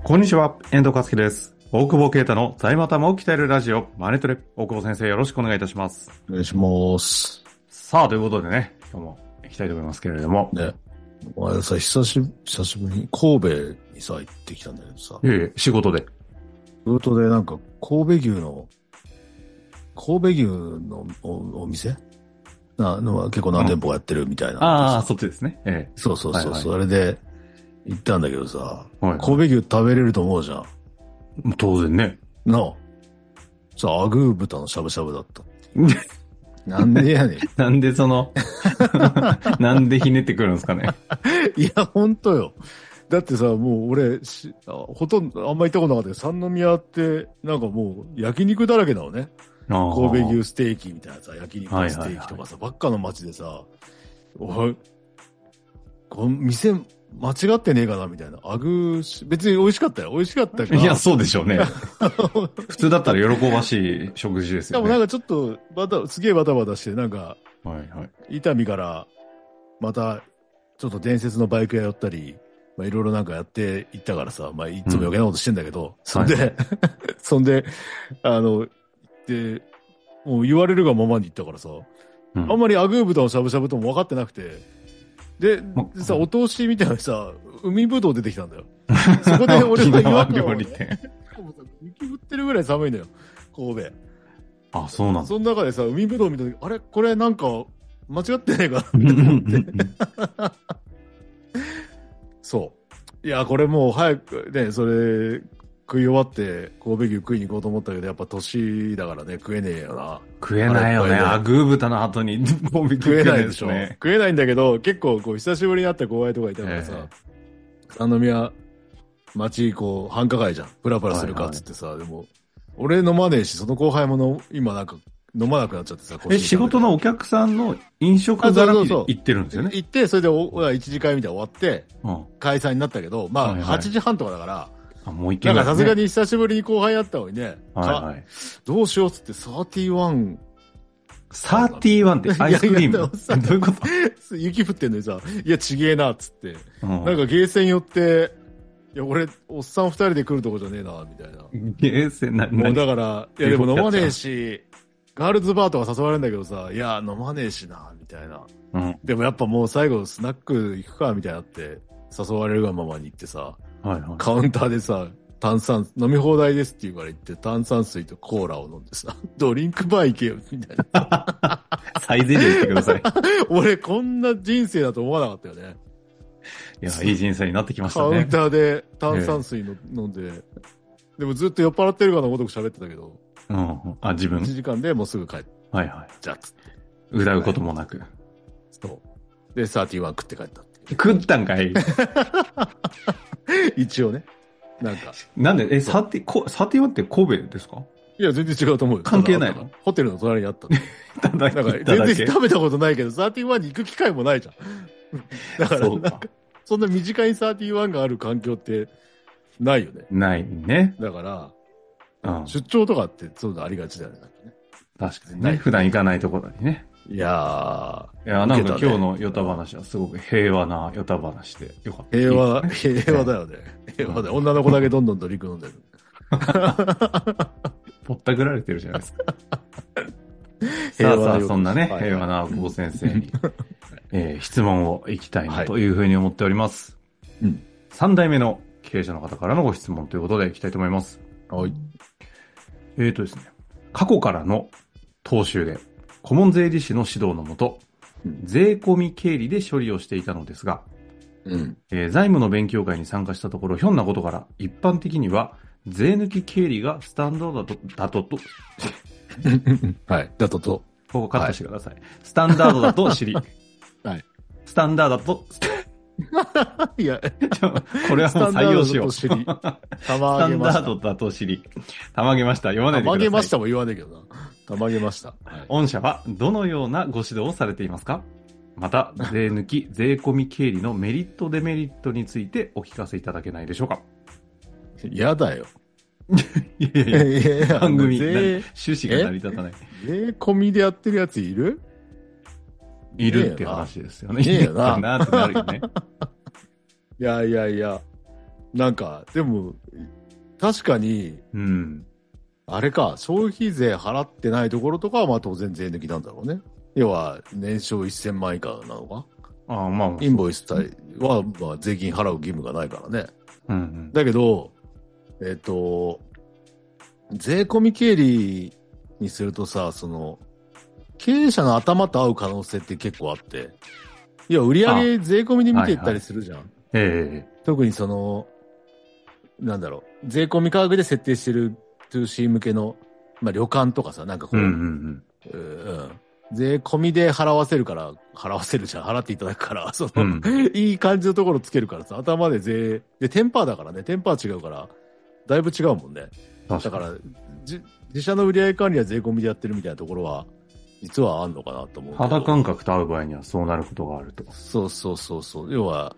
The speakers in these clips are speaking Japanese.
こんにちは、遠藤和樹です。大久保啓太の財務頭を鍛えるラジオ、マネトレ。大久保先生、よろしくお願いいたします。 お願いします。 さあ、ということでね、今日も行きたいと思いますけれども。 ね。お前さ、久しぶりに神戸にさ、行ってきたんだけどさ。 仕事で。 仕事でなんか、神戸牛のお店の結構何店舗やってるみたいな。 ああ、そっちですね。 そう、 はいはい、 それで行ったんだけどさ、 はいはい、 神戸牛食べれると思うじゃん。 当然ね。 なあ。さあ、アグー豚のしゃぶしゃぶだった。なんでやねん。 なんでなんでひねってくるんですかね。 いや、ほんとよ。だってさ、もう俺、ほとんどあんま行ったことなかったけど、三宮ってなんかもう焼肉だらけなのね。神戸牛ステーキみたいなさ、焼肉ステーキとかさ、ばっかの街でさ、この店間違ってねえかなみたいな。別に美味しかったよ。美味しかったから。 いや、そうでしょうね。普通だったら喜ばしい食事ですよね。 でもなんかちょっとすげえバタバタして、なんか、 はいはい。 伊丹からまたちょっと伝説のバイク屋寄ったり、まあいろいろなんかやっていったからさ、まあいつも余計なことしてんだけど、そんで、はい、そんで、で、もう言われるがままに言ったからさ、あんまりアグー豚のしゃぶしゃぶとも分かってなくて、でさ、お通しみたいなさ、海ぶどう出てきたんだよ。そこで俺は違和感を、雪降ってるぐらい寒いんだよ、神戸。 あ、そうなんだ。 その中でさ、海ぶどう見た時、あれこれなんか間違ってねえかなって思って。そう。いや、これもう早くね、それ食い終わって神戸牛食いに行こうと思ったけど、やっぱ年だからね、食えねえよな。 食えないよね。アグー豚の後に神戸牛食えないでしょ。食えないんだけど、結構こう久しぶりに会った後輩とかいたからさ、三宮町こう繁華街じゃん。プラプラするかっつってさ、はいはい、でも、俺飲まねえし、その後輩も今なんか飲まなくなっちゃってさ、 仕事のお客さんの飲食絡みで行ってるんですよね。 行って、それで一次会みたいな終わって、解散になったけど、まあ、8時半とかだから、 もう行けない、ね。 なんかさすがに久しぶりに後輩やったのにね、 はいはい、 どうしようっつって31。 31ってアイスクリームどういうこと雪降ってんのにさ、いや、ちげえなっつって、なんかゲーセン寄って、いや、俺、おっさん2人で来るとこじゃねえな、みたいな。 ゲーセンもうだから、いや、でも飲まねえし、ガールズバーとか誘われるんだけどさ、いや、飲まねえしな、みたいな。うん、でもやっぱもう最後スナック行くか、みたいなって誘われるがままに行ってさ、 はいはい、 カウンターでさ、飲み放題ですって言うから行って、炭酸水とコーラを飲んでさ、ドリンクバー行けよ、みたいな。 最善で言ってください。 俺、こんな人生だと思わなかったよね。 いや、いい人生になってきましたね。 カウンターで炭酸水飲んで、でもずっと酔っ払ってるかのごとく喋ってたけど、 うん。あ、自分 ?1 時間でもうすぐ帰って。 はいはい。 じゃあ、つって。 歌うこともなく。 そう。で、31食って帰った。 食ったんかい一応ね。なんか。 なんで、31って神戸ですか？ いや、全然違うと思うよ。 関係ないの？ ホテルの隣にあった。 ただ全然食べたことないけど、31に行く機会もないじゃん。だから、なんか、そんな身近に31がある環境ってないよね。 ないね。 だから、出張とかってそういうのありがちだよね。 確かにね。普段行かないところにね。 いやなんか今日のヨタ話はすごく平和なヨタ話でよかった。 平和だよね。平和だよ。女の子だけどんどんドリンク飲んでる。 ぼったくられてるじゃないですか。さあ、そんなね、平和な大久保先生に、質問をいきたいなというふうに思っております。 はい、 3代目の経営者の方からのご質問ということでいきたいと思います。 はい。 ですね、過去からの踏襲で、顧問税理士の指導のもと、税込み経理で処理をしていたのですが、財務の勉強会に参加したところ、ひょんなことから一般的には税抜き経理がスタンダードだとはい、だとここカットしてください。はい、スタンダードだと知り、 はい、 スタンダードだといや、 これはもう採用しよう。 スタンダードだと知り、たまげました。読まないでください。 たまげましたも言わないけどな。たまげました。 はい、御社はどのようなご指導をされていますか？また、税抜き、税込み経理のメリット、デメリットについてお聞かせいただけないでしょうか？ やだよ。 いや、番組、趣旨が成り立たない。 税込みでやってるやついるっていう話ですよね。 いいよな。 なってなるよね。 いや。 なんか、でも、確かに、 うん。 あれか、消費税払ってないところとかは、まあ当然税抜きなんだろうね。要は、年商1000万以下なのか。 ああ、まあ、 インボイスは、まあ、税金払う義務がないからね。 うんうん。 だけど、税込み経理にするとさ、経営者の頭と合う可能性って結構あって、いや、売上税込みで見ていったりするじゃん。はいはい、特になんだろう、税込み価格で設定してる 2C 向けの、まあ、旅館とかさ、なんかこう、税込みで払わせるから、払っていただくから、いい感じのところつけるからさ、頭でで、テンパーだからね、テンパー違うから、だいぶ違うもんね。だから、自社の売上管理は税込みでやってるみたいなところは、実はあんのかなと思う。 肌感覚と合う場合にはそうなることがあると。 そう。要は、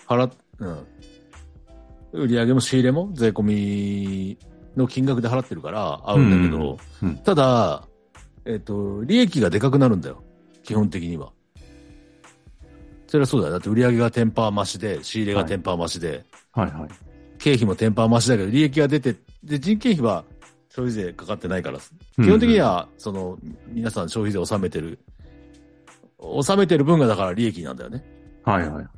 売上も仕入れも税込みの金額で払ってるから合うんだけど、ただ、利益がでかくなるんだよ。基本的には。それはそうだよ。だって売上が10%増しで、仕入れが10%増しで、 はいはい。 経費も10%増しだけど、利益が出て、で、人件費は消費税かかってないから、基本的には、皆さん消費税納めてる分がだから利益なんだよね。 はいはい。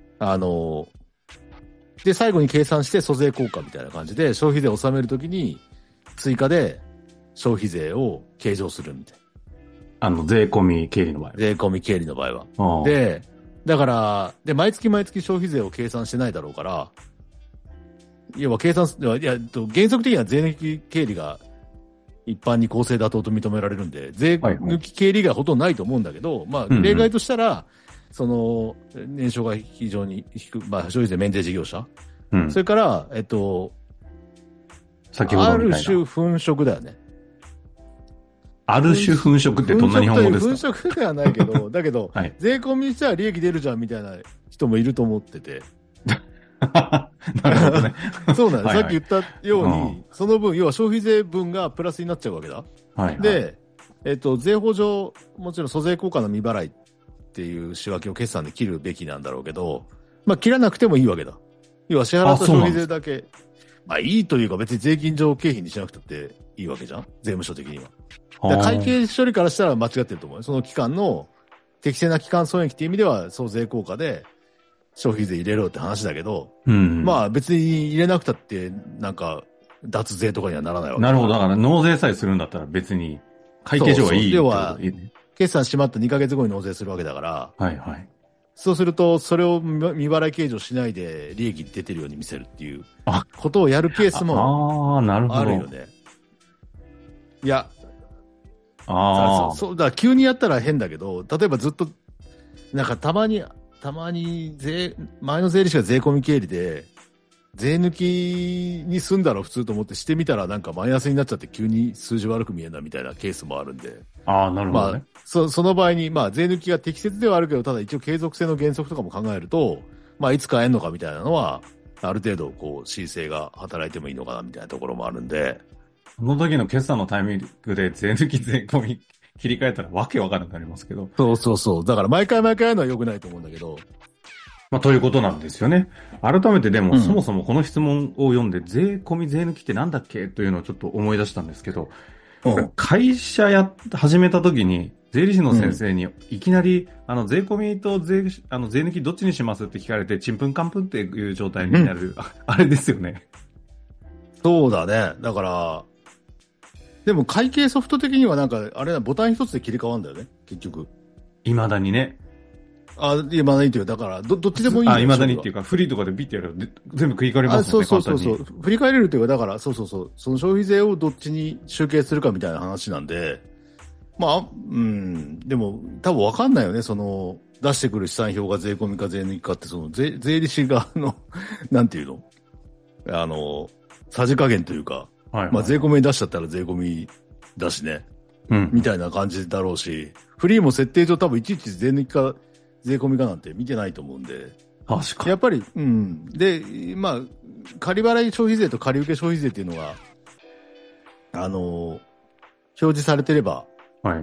で、最後に計算して租税効果みたいな感じで、消費税を納めるときに、追加で消費税を計上するみたいな。税込み経理の場合。 税込み経理の場合は。で、だから、毎月消費税を計算してないだろうから、要は原則的には税抜き経理が一般に公正妥当と認められるんで、税抜き経理がほとんどないと思うんだけど、まあ、例外としたら、年商が非常に低く、まあ、消費税免税事業者。それから、 先ほどみたいな。 ある種粉飾だよね。 ある種粉飾ってどんな日本語ですか？ 粉飾ではないけど、だけど、税込みにしたら利益出るじゃんみたいな人もいると思ってて。 なるほどね。 そうなんです。さっき言ったように、その分、要は消費税分がプラスになっちゃうわけだ。で、税法上、もちろん租税効果の未払いっていう仕分けを決算で切るべきなんだろうけど、まあ切らなくてもいいわけだ。要は支払った消費税だけ、まあいいというか別に税金上経費にしなくたっていいわけじゃん、税務署的には。会計処理からしたら間違ってると思うよ。その期間の適正な期間損益っていう意味では、租税効果で消費税入れろって話だけど、まあ別に入れなくたって、なんか、脱税とかにはならないわけだ。 なるほど。だから納税さえするんだったら別に、会計上はいい。 要は、決算しまった2ヶ月後に納税するわけだから、 はいはい。 そうすると、それを未払い計上しないで利益出てるように見せるっていうことをやるケースもあるよね。いや、そうだから急にやったら変だけど、例えばずっと、なんかたまに前の税理士が税込み経理で、税抜きに済んだら普通と思ってしてみたらなんかマイナスになっちゃって急に数字悪く見えるなみたいなケースもあるんで。 なるほどね。 まあ、その場合に、まあ税抜きが適切ではあるけど、ただ一応継続性の原則とかも考えると、まあいつ変えんのかみたいなのは、ある程度こう、申請が働いてもいいのかなみたいなところもあるんで。 その時の決算のタイミングで税抜き税込み切り替えたらわけわからなくなりますけど。 そう。だから毎回やるのは良くないと思うんだけど。 まあ、ということなんですよね。改めてでも、そもそもこの質問を読んで、税込み税抜きってなんだっけというのをちょっと思い出したんですけど、会社始めた時に、税理士の先生にいきなり、税込みと税抜きどっちにしますって聞かれて、ちんぷんかんぷんっていう状態になる、あれですよね。 そうだね。だから、でも会計ソフト的にはなんか、あれボタン一つで切り替わるんだよね、結局。 未だにね。 未だにっていうか、だから、どっちでもいいんだよ。 未だにっていうか、フリーとかでビッてやると全部繰り返りますもんね。 そう。振り返れるっていうか、だから、そう。その消費税をどっちに集計するかみたいな話なんで、まあ、でも、多分わかんないよね、出してくる試算表が税込みか税抜きかって、税理士側の、なんていうのさじ加減というか、まあ税込みに出しちゃったら税込みだしね。みたいな感じだろうし、フリーも設定上多分いちいち税抜きか税込みかなんて見てないと思うんで。 確かに。 やっぱり、で、まあ、仮払い消費税と仮受け消費税っていうのが、表示されてれば、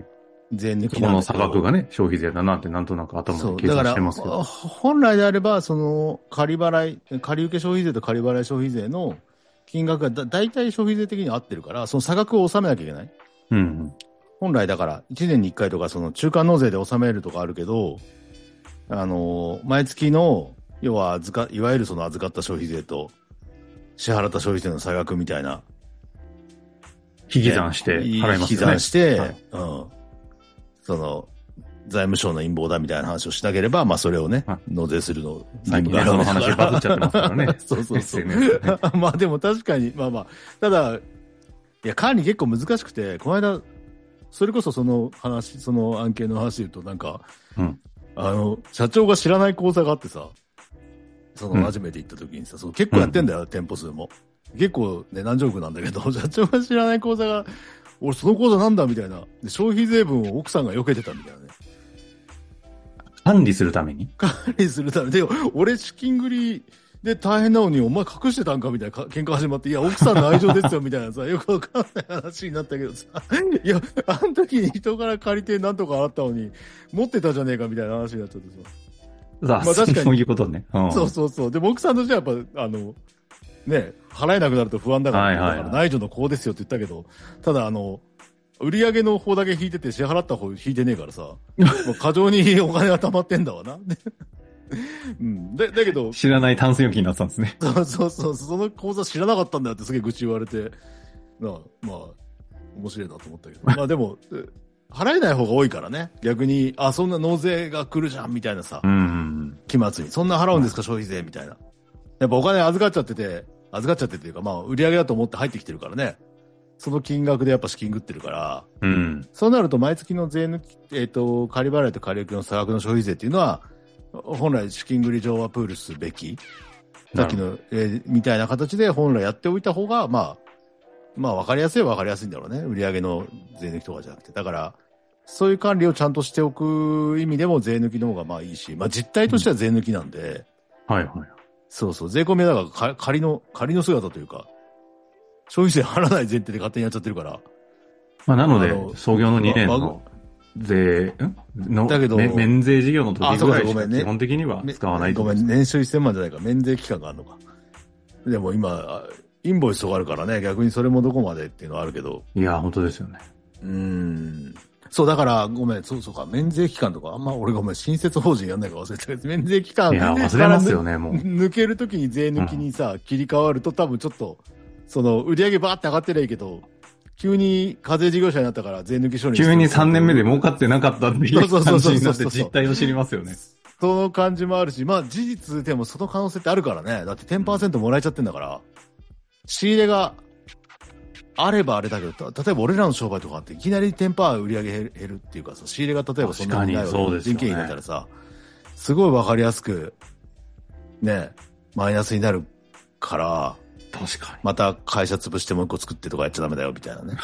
税抜きこの差額がね、消費税だなってなんとなく頭で計算してますけど。 本来であれば、その、借受消費税と仮払い消費税の金額が大体消費税的に合ってるから、その差額を納めなきゃいけない。 うん、うん。 本来だから、1年に1回とか、その中間納税で納めるとかあるけど、毎月の、要はいわゆるその預かった消費税と、支払った消費税の差額みたいな。 引き算して払いますよね。 引き算して、はい、うん。その、財務省の陰謀だみたいな話をしなければ、まあそれをね、納税するの。 最近ね、その話バズっちゃってますからね。 そうそうそう。まあでも確かに、まあまあ、ただ、いや、管理結構難しくて、この間、それこそその案件の話で言うと、なんか、うん、社長が知らない口座があってさ、初めて行った時にさ、結構やってんだよ、店舗数も。結構ね、何十億なんだけど、社長が知らない口座が、俺その口座なんだみたいな。で、消費税分を奥さんが避けてたみたいなね。 管理するために管理するためで、俺資金繰りで大変なのに、お前隠してたんかみたいな喧嘩始まって、いや、奥さんの愛情ですよみたいなさ、よくわかんない話になったけどさ、いや、あの時に人から借りてなんとか払ったのに、持ってたじゃねえかみたいな話になっちゃってさ。 まあ確かに。そういうことね。 うん、そうそうそう。でも奥さんとしてはやっぱ、ね、払えなくなると不安だから、だから内助の功ですよって言ったけど、ただ売り上げの方だけ引いてて支払った方引いてねえからさ、過剰にお金が溜まってんだわな。うん。だけど。 知らないタンス預金になってたんですね。 そう、その口座知らなかったんだよってすげえ愚痴言われて、まあ、面白いなと思ったけど。まあでも、払えない方が多いからね。逆に、そんな納税が来るじゃんみたいなさ、期末に。そんな払うんですか、消費税みたいな。やっぱお金預かっちゃってっていうか、まあ、売り上げだと思って入ってきてるからね。その金額でやっぱ資金食ってるから。うん。そうなると毎月の税抜き、仮払いと仮受けの差額の消費税っていうのは、本来資金繰り上はプールすべき。さっきの、みたいな形で本来やっておいた方が、まあ、わかりやすいはわかりやすいんだろうね。売り上げの税抜きとかじゃなくて。だから、そういう管理をちゃんとしておく意味でも税抜きの方がまあいいし、まあ実態としては税抜きなんで。 はいはい。 そうそう、税込みはだから仮の姿というか、消費税払わない前提で勝手にやっちゃってるから。 まあなので、創業の2年のだけど、免税事業の時ぐらいしか基本的には使わないと。 ごめん、年収1000万じゃないか、免税期間があるのか。でも今、インボイスとかあるからね、逆にそれもどこまでっていうのはあるけど。 いや、本当ですよね。 そう、だから、ごめん、そうか、免税期間とか、俺ごめん、新設法人やんないか忘れたけど、免税期間。 いや、忘れますよね、もう。 抜けるときに税抜きにさ、切り替わると多分ちょっと、売り上げバーって上がってりゃいいけど、急に課税事業者になったから税抜き処理急に3年目で儲かってなかったっていう感じになって実態を知りますよね。 その感じもあるし、まあ事実でもその可能性ってあるからね。だって 10% もらえちゃってんだから、仕入れが、あればあれだけど、例えば俺らの商売とかっていきなり10%売り上げ減るっていうかさ、仕入れが例えばそんなにないわけで人件費だったらさ、すごいわかりやすく、ね、マイナスになるから、 確かに。 また会社潰してもう一個作ってとかやっちゃダメだよみたいなね。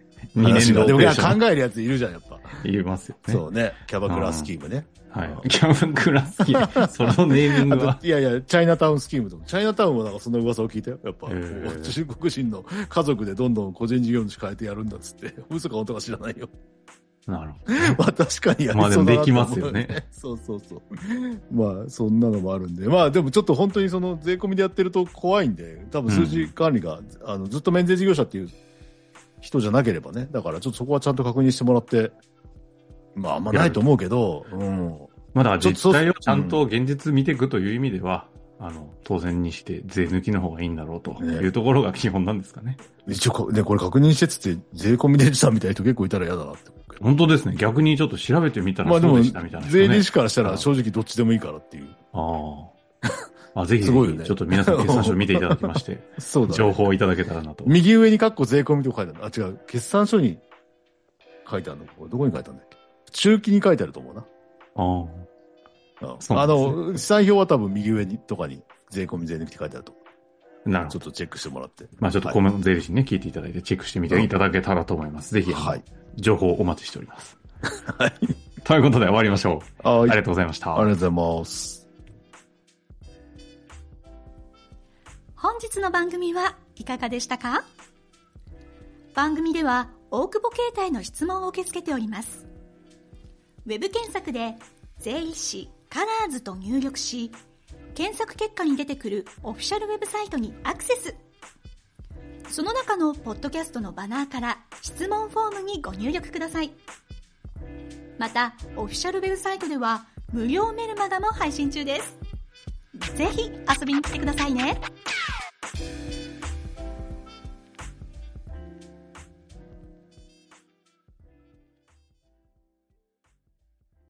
2年後でも考えるやついるじゃん、やっぱ。 いますよね。 そうね、キャバクラスキームね。 はい。キャバクラスキーム。そのネーミングは。 いや、チャイナタウンスキームとか。チャイナタウンもなんかそんな噂を聞いたよ。やっぱ、中国人の家族でどんどん個人事業主変えてやるんだっつって。嘘か本当か知らないよ。 なるほど。 まあ確かにやりそうだなと思う、ね。 まあでもできますよね。 そう。まあそんなのもあるんで。まあでもちょっと本当にその税込みでやってると怖いんで、多分数字管理が、ずっと免税事業者っていう人じゃなければね。だからちょっとそこはちゃんと確認してもらって、まああんまないと思うけど、 まあだから実態をちゃんと現実見ていくという意味では、当然にして税抜きの方がいいんだろうというところが基本なんですかね。 一応ね、これ確認してつって税込みでしたみたいな人結構いたら嫌だなって。 本当ですね。逆にちょっと調べてみたらそうでしたみたいな、ね。 税理士からしたら正直どっちでもいいからっていう。 ぜひ、ね、ちょっと皆さん決算書見ていただきまして、そうだね、情報をいただけたらなと。 右上にカッコ税込みと書いてある。違う。決算書に書いてあるの。これどこに書いてあるんだっけ？中期に書いてあると思うな。資産表は多分右上にとかに税込み税抜きって書いてあると。なるほど。ちょっとチェックしてもらって。 まあちょっとコメント税理士にね、聞いていただいてチェックしてみていただけたらと思います。ぜひ、情報をお待ちしております。はい。ということで終わりましょう。ありがとうございました。 ありがとうございます。 本日の番組はいかがでしたか？番組では大久保携帯の質問を受け付けております。 ウェブ検索で税理士カラーズと入力し、検索結果に出てくるオフィシャルウェブサイトにアクセス。その中のポッドキャストのバナーから質問フォームにご入力ください。また、オフィシャルウェブサイトでは無料メルマガも配信中です。ぜひ遊びに来てくださいね。